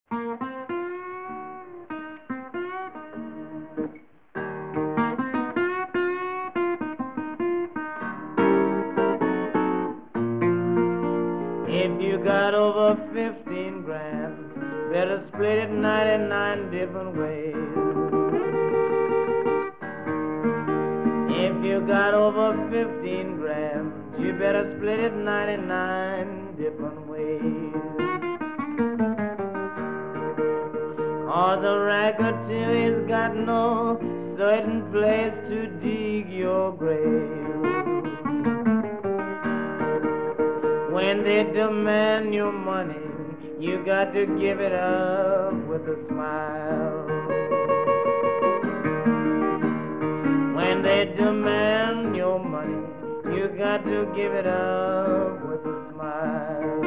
If you got over 15 grand, better split it 99 different ways. If you got over 15 grand, you better split it 99 different ways. Or the racketeer's got no certain place to dig your grave. When they demand your money, you got to give it up with a smile. When they demand your money, you got to give it up with a smile.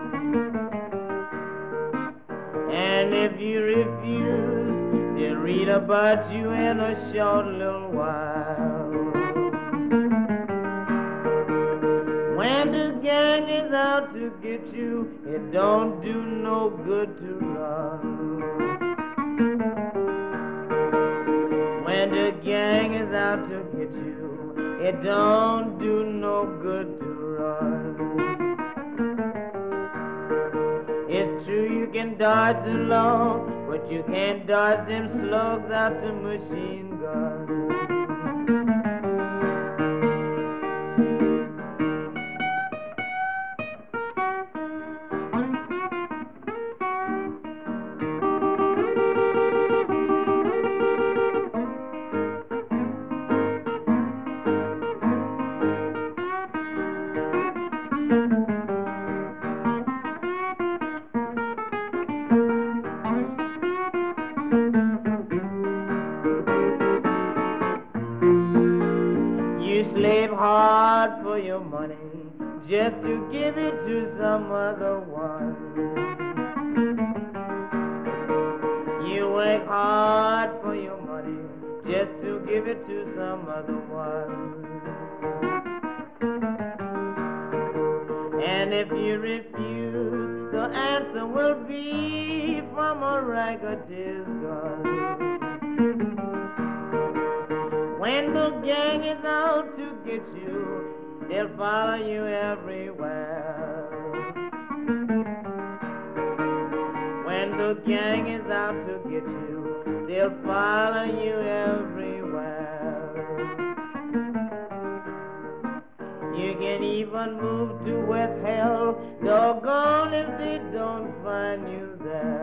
And if you refuse, they'll read about you in a short little while. When the gang is out to get you, it don't do no good to run. When the gang is out to get you, it don't do no good to run. It's true you can dodge the law, but you can't dodge them slugs out the machine gun. You slave hard for your money just to give it to some other one. You work hard for your money just to give it to some other one. And if you refuse, the answer will be from a racketeer's gun. When the gang is out to get you, they'll follow you everywhere. When the gang is out to get you, they'll follow you everywhere. You can even move to West Hell, doggone if they don't find you there.